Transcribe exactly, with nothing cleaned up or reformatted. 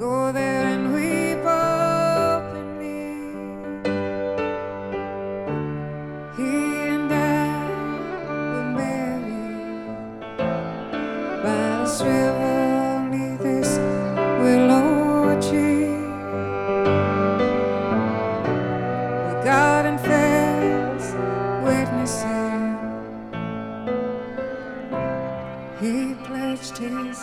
go there and weep openly. He and I were married by this river, neath this willow tree. The garden fails witnessing. He pledged his